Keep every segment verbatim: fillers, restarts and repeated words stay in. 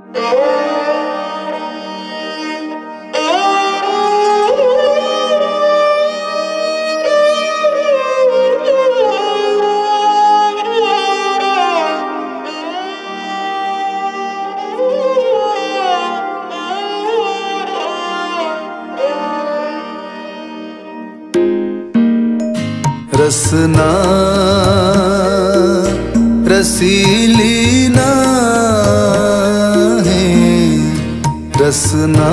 रसना रसीली ना है, रसना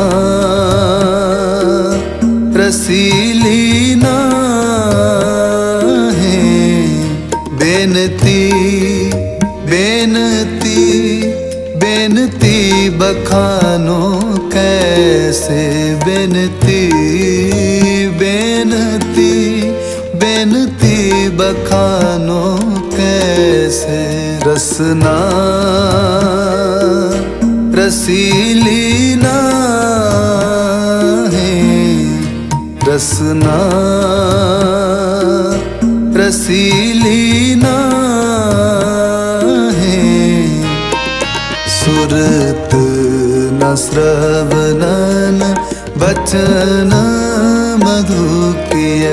रसीली ना है। बेनती बेनती बेनती बखानो कैसे, बेनती बेनती बेनती बखानो कैसे। रसना रसीली ना है, रसना रसीली ना है। सुरत न श्रवणन बचन मधु किय,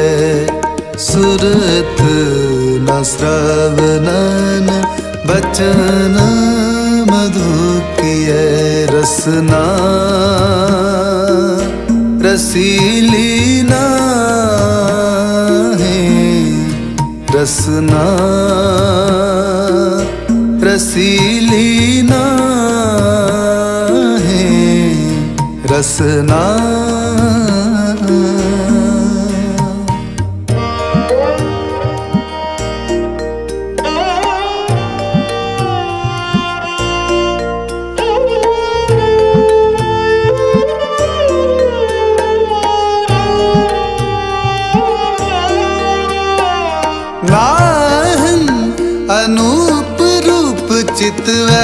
सुरत न श्रवणन बचन मधु किय। रसना रसीली ना है, रसना रसीली ना है। रसना नाहन अनूप रूप चितवै,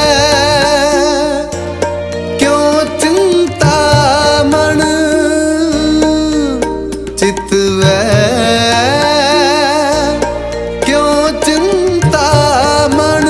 क्यों चिंता मन चितवै, क्यों चिंता मन।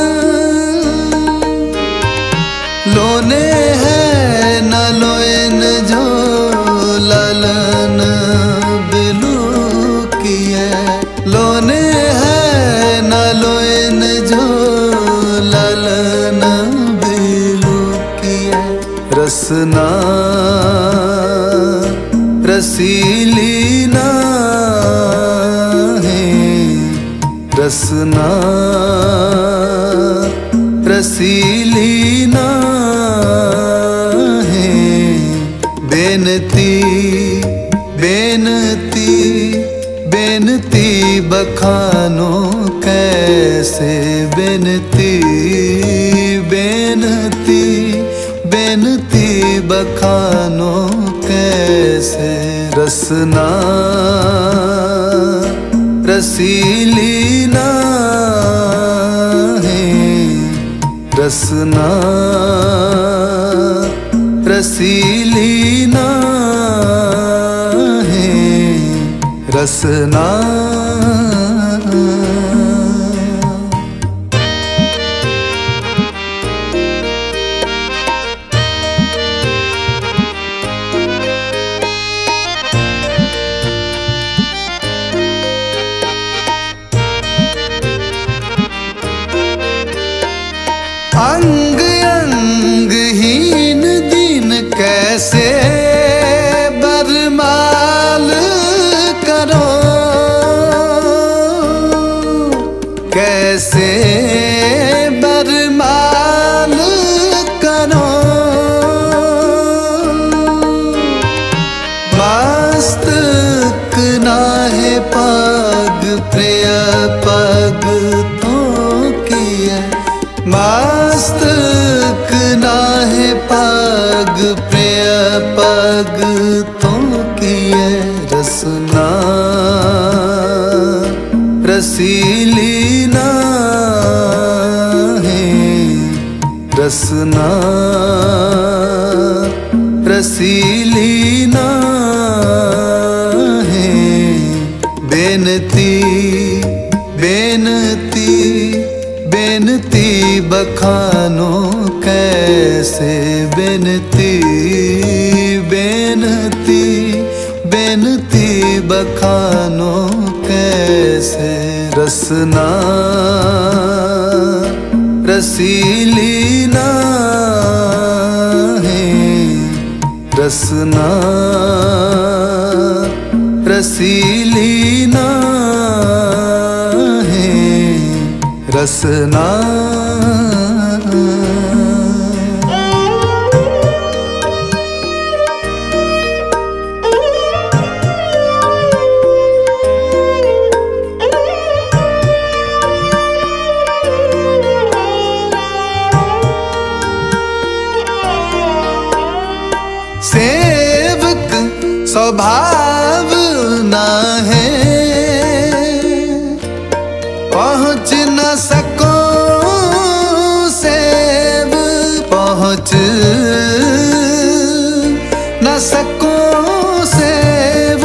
लोने है न लोइन जो ललन बिलू किए, लोने है न लोइन जो ललन बिलू किए। रसना रसीली ना है, रसना रसीली ना है। बेनती बेनती बेनती बखानो कैसे, बेनती बेनती बेनती बखानो कैसे। रसना रसीली ना है, रसना रसीली ना है। रसना अंग अंग हीन दीन कैसे बरमाल करो, कैसे बरमाल करो। मस्तक नाहे पग प्रिय पग तो किए, मस्तक नाहे पग प्रिय पग तो किए। रसना रसीली ना है, रसना रसीली ना है। बेनती बेनती बेनती बखानो कैसे, कैसे बेनती बेनती बेनती बखानो कैसे रसना रसीली ना है रसना रसीली ना है रसना। सेवक स्वभाव ना है पहुँच न सको सेव पहुँच न सको सेव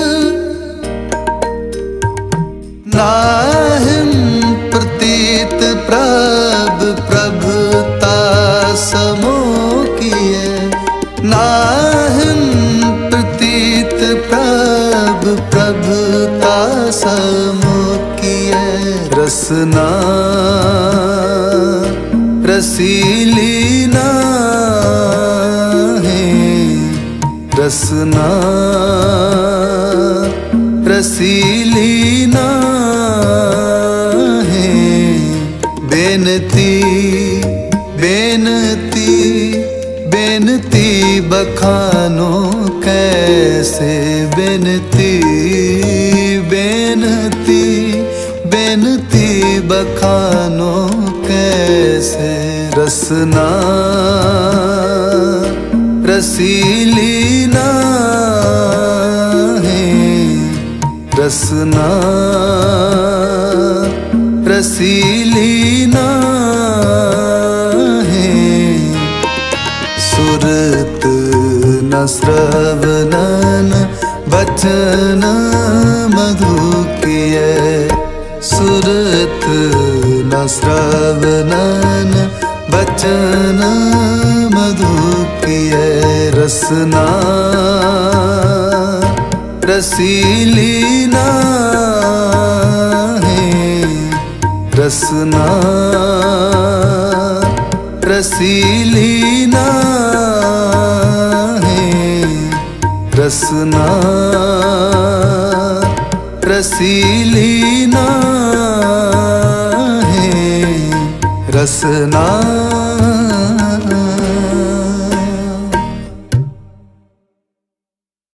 नाहिम प्रतीत प्रभ प्रभुता समो किए नाहिम प्रतीत प्रभ प्रभुता समो किए रसना रसीली ना है रसना रसीली ना है बेनती बेनती बेनती बखानो कैसे बेनती बेनती बेनती बखानो कैसे रसना रसीली ना है रसना रसीली ना है सुरत न श्रवणन बचन मधु किय सुरत न श्रवणन बचन मधु किय रसना रसीली ना है रसना रसीली ना है रसना रसीली ना है रसना।